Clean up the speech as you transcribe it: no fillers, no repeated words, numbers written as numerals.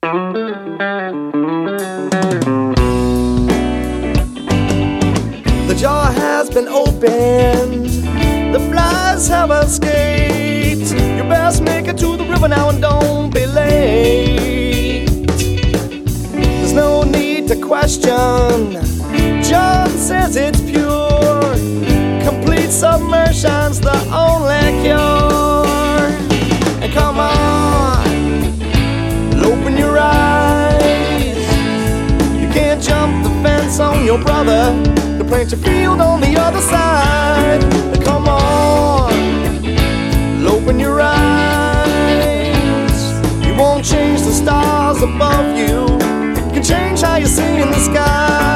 The jar has been opened, the flies have escaped. You best make it to the river now and don't be late. There's no need to question, John says it's pure. Complete submersion's the only cure. And come on, open your eyes. You can't jump the fence on your brother, to plant your field on the other side. Come on, open your eyes. You won't change the stars above you, you can change how you see in the sky.